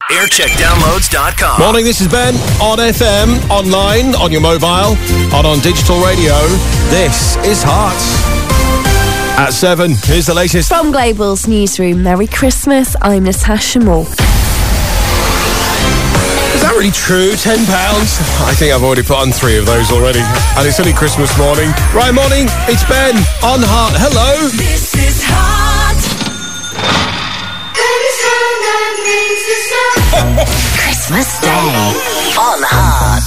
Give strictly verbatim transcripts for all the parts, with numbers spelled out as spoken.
aircheck downloads dot com. Morning, this is Ben on F M, online, on your mobile, and on digital radio. This is Hearts. At seven, here's the latest. From Global's newsroom, Merry Christmas, I'm Natasha Moore. Is that really true? Ten pounds? I think I've already put on three of those already. And it's only Christmas morning. Right, morning, it's Ben on Heart. Hello. This is Heart. Christmas Day on Heart.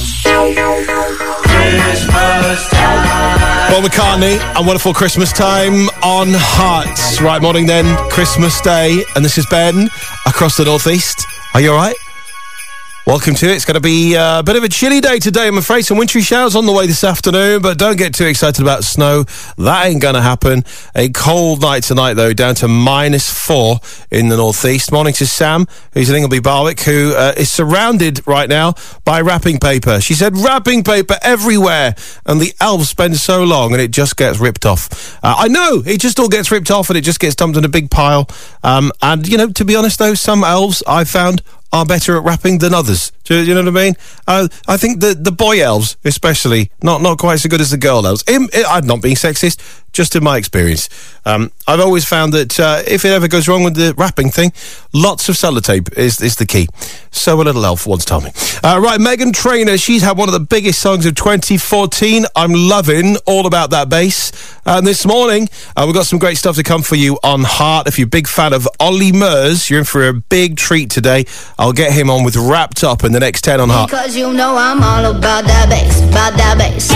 Christmas time. Paul McCartney and Wonderful Christmas Time on Hearts. Right, morning then, Christmas Day. And this is Ben across the northeast. Are you all right? Welcome to it. It's going to be a bit of a chilly day today, I'm afraid. Some wintry showers on the way this afternoon, but don't get too excited about snow. That ain't going to happen. A cold night tonight, though, down to minus four in the northeast. Morning to Sam, who's in Ingleby Barwick, who uh, is surrounded right now by wrapping paper. She said wrapping paper everywhere, and the elves spend so long, and it just gets ripped off. Uh, I know, it just all gets ripped off, and it just gets dumped in a big pile. Um, and, you know, to be honest, though, some elves I've found are better at rapping than others. Do you know what I mean? Uh, I think the the boy elves, especially, not not quite so good as the girl elves. In, in, I'm not being sexist, just in my experience. Um, I've always found that uh, if it ever goes wrong with the rapping thing, lots of sellotape is, is the key. So a little elf once told me. Uh, right, Meghan Trainor, she's had one of the biggest songs of twenty fourteen. I'm loving all about that bass. And this morning, uh, we've got some great stuff to come for you on Heart. If you're a big fan of Ollie Murs, you're in for a big treat today. I'll get him on with Wrapped Up in the next ten on Heart. Because you know I'm all about that bass, about that bass.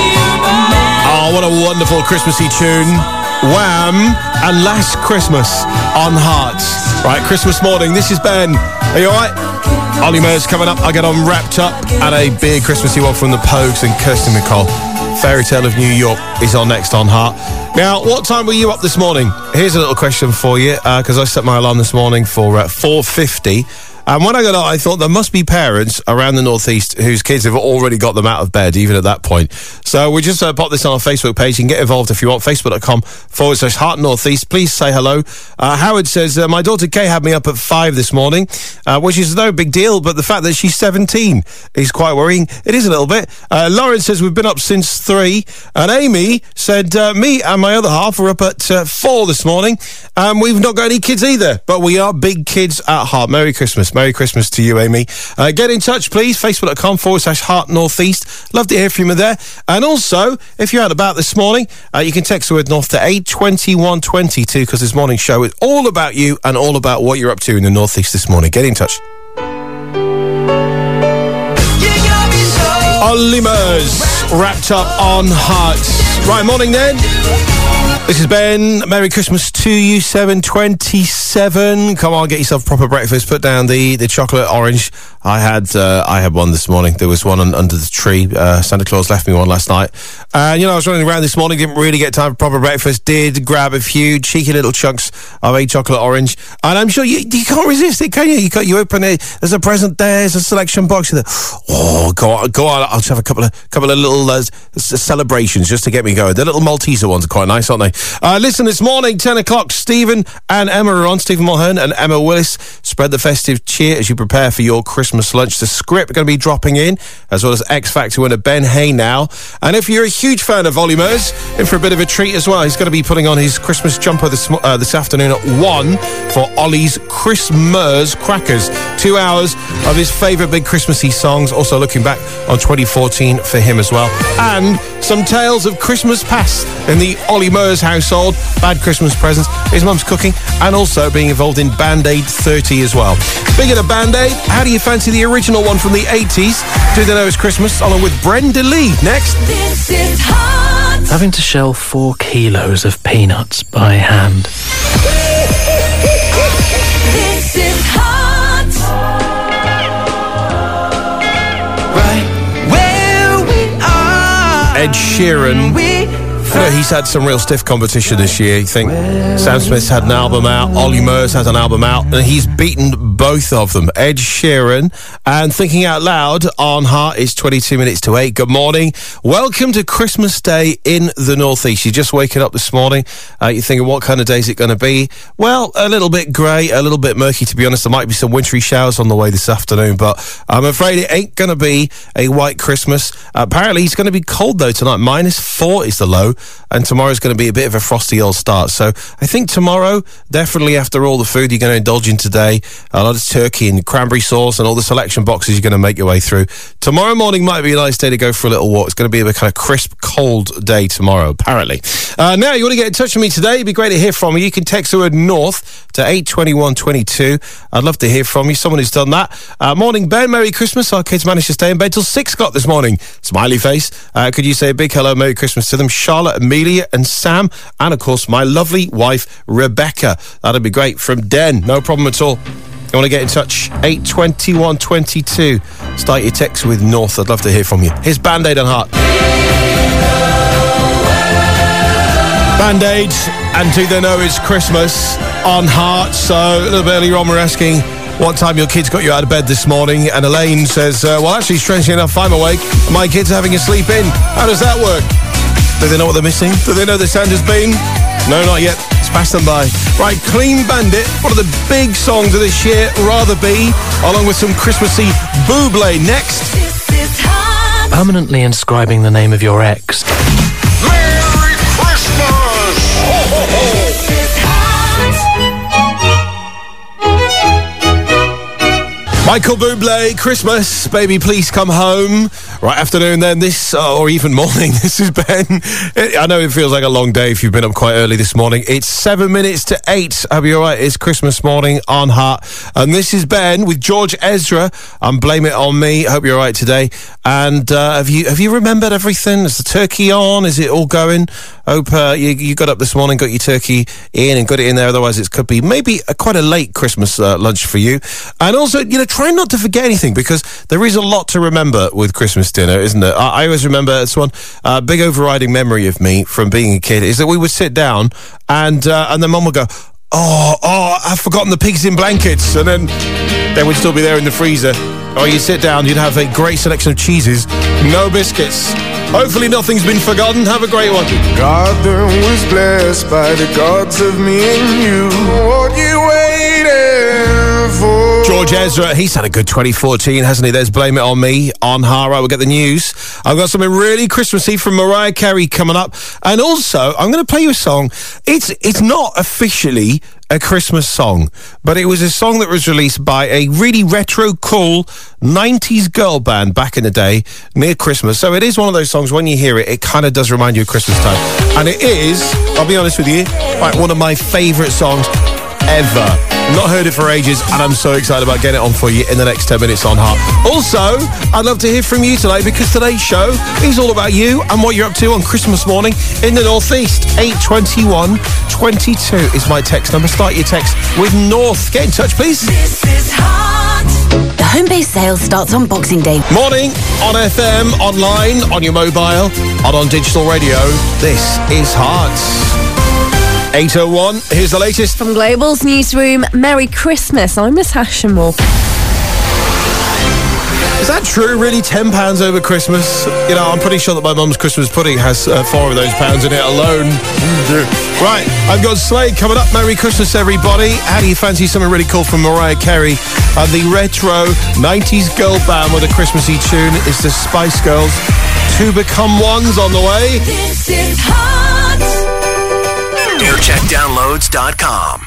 Oh, what a wonderful Christmassy tune. Wham! And Last Christmas on Hearts. Right, Christmas morning, this is Ben. Are you alright? Ollie Murs coming up. I get on Wrapped Up, and a big Christmassy one from the Pogues and Kirsty MacColl. Fairy Tale of New York is on next on Heart. Now, what time were you up this morning? Here's a little question for you, because uh, I set my alarm this morning for uh, four fifty. And when I got up, I thought there must be parents around the northeast whose kids have already got them out of bed, even at that point. So we just uh, pop this on our Facebook page. You can get involved if you want. Facebook.com forward slash Heart Northeast. Please say hello. Uh, Howard says, uh, my daughter Kay had me up at five this morning, uh, which is no big deal, but the fact that she's seventeen is quite worrying. It is a little bit. Uh, Lauren says, we've been up since three. And Amy said, uh, me and my other half were up at uh, four this morning. And we've not got any kids either, but we are big kids at heart. Merry Christmas. Merry Christmas to you, Amy. Uh, get in touch, please. Facebook.com forward slash Heart Northeast. Love to hear from you there. And also, if you're out about this morning, uh, you can text the word North to eight twenty-one twenty-two, because this morning's show is all about you and all about what you're up to in the Northeast this morning. Get in touch. Ollie Murs, Wrapped Up on Hearts. Right, morning then. This is Ben. Merry Christmas to you, seven twenty-seven. Come on, get yourself proper breakfast. Put down the, the chocolate orange. I had uh, I had one this morning. There was one un- under the tree. Uh, Santa Claus left me one last night. And, you know, I was running around this morning, didn't really get time for proper breakfast. Did grab a few cheeky little chunks of a chocolate orange. And I'm sure you you can't resist it, can you? You, can't, you open it, there's a present there, there's a selection box. There. Oh, go on, go on. I'll just have a couple of couple of little uh, celebrations just to get me going. The little Malteser ones are quite nice, aren't they? Uh, listen, this morning, ten o'clock, Stephen and Emma are on. Stephen Mulhern and Emma Willis. Spread the festive cheer as you prepare for your Christmas lunch. The script going to be dropping in, as well as X Factor winner Ben Hay now. And if you're a huge fan of Ollie Murs, in for a bit of a treat as well. He's going to be putting on his Christmas jumper this, uh, this afternoon at one for Ollie's Christmas Crackers. Two hours of his favourite big Christmassy songs. Also looking back on twenty fourteen for him as well. And some tales of Christmas past in the Ollie Murs household. Bad Christmas presents, his mum's cooking, and also being involved in Band-Aid thirty as well. Speaking of Band-Aid, how do you fancy the original one from the eighties? Do they know it's Christmas? Along with Brenda Lee next. This is Heart. Having to shell four kilos of peanuts by hand. This is Heart. Right where we are. Ed Sheeran. We know he's had some real stiff competition this year. You think Sam Smith's had an album out, Ollie Murs has an album out, and he's beaten both of them. Ed Sheeran and Thinking Out Loud on Heart is twenty-two minutes to eight. Good morning. Welcome to Christmas Day in the Northeast. You're just waking up this morning. Uh, you're thinking, what kind of day is it going to be? Well, a little bit grey, a little bit murky, to be honest. There might be some wintry showers on the way this afternoon, but I'm afraid it ain't going to be a white Christmas. Uh, apparently, it's going to be cold, though, tonight. Minus four is the low, and tomorrow's going to be a bit of a frosty old start. So I think tomorrow, definitely after all the food you're going to indulge in today, a lot of turkey and cranberry sauce and all the selection boxes you're going to make your way through. Tomorrow morning might be a nice day to go for a little walk. It's going to be a kind of crisp, cold day tomorrow, apparently. Uh, now, you want to get in touch with me today? It'd be great to hear from you. You can text the word North to eight twenty-one twenty-two. I'd love to hear from you, someone who's done that. Uh, morning, Ben. Merry Christmas. Our kids managed to stay in bed till six o'clock this morning. Smiley face. Uh, could you say a big hello, Merry Christmas to them? Charlotte, Amelia and Sam, and of course my lovely wife Rebecca. That'd be great. From Den, no problem at all. You want to get in touch? eight twenty-one twenty-two. Start your text with North. I'd love to hear from you. Here's Band-Aid on Heart. Band-Aid, and do they know it's Christmas on Heart? So a little bit earlier on we're asking what time your kids got you out of bed this morning, and Elaine says, uh, well, actually, strangely enough, I'm awake. My kids are having a sleep in. How does that work? Do they know what they're missing? Do they know the Santa's been? No, not yet. It's passed them by. Right, Clean Bandit, one of the big songs of this year, Rather Be, along with some Christmassy Bublé next. This is hot. Permanently inscribing the name of your ex. Merry Christmas! Ho, ho, ho! This is hot. Michael Bublé, Christmas, baby, please come home. Right, afternoon then, this, uh, or even morning, this is Ben. It, I know it feels like a long day if you've been up quite early this morning. It's seven minutes to eight. I'll be all right. It's Christmas morning on Heart. And this is Ben with George Ezra and Blame It On Me. Hope you're all right today. And uh, have you have you remembered everything? Is the turkey on? Is it all going? Hope uh, you, you got up this morning, got your turkey in and got it in there. Otherwise, it could be maybe a, quite a late Christmas uh, lunch for you. And also, you know, try not to forget anything, because there is a lot to remember with Christmas dinner, isn't it? I, I always remember this one uh, big overriding memory of me from being a kid is that we would sit down and uh, and then Mum would go, oh, oh, I've forgotten the pigs in blankets, and then they would still be there in the freezer. Or you sit down, you'd have a great selection of cheeses, no biscuits. Hopefully nothing's been forgotten. Have a great one. God was blessed by the gods of me and you. What you waiting for? George Ezra, he's had a good twenty fourteen, hasn't he? There's Blame It On Me on Heart. Right, we'll get the news. I've got something really Christmassy from Mariah Carey coming up. And also, I'm going to play you a song. It's it's not officially a Christmas song, but it was a song that was released by a really retro cool nineties girl band back in the day near Christmas. So it is one of those songs, when you hear it, it kind of does remind you of Christmas time. And it is, I'll be honest with you, like one of my favourite songs ever. Not heard it for ages, and I'm so excited about getting it on for you in the next ten minutes on Heart. Also, I'd love to hear from you today, because today's show is all about you and what you're up to on Christmas morning in the Northeast. eight twenty-one twenty-two is my text number. Start your text with North. Get in touch, please. This is hot. The home-based sale starts on Boxing Day. Morning on F M, online, on your mobile, and on digital radio. This is Heart. eight oh one, here's the latest. From Global's newsroom, Merry Christmas. I'm Miss Hashemore. Is that true, really? ten pounds over Christmas? You know, I'm pretty sure that my mum's Christmas pudding has uh, four of those pounds in it alone. Right, I've got Slade coming up. Merry Christmas, everybody. How do you fancy something really cool from Mariah Carey? And the retro nineties girl band with a Christmassy tune is the Spice Girls. Two Become Ones on the way. This is hot. aircheck downloads dot com.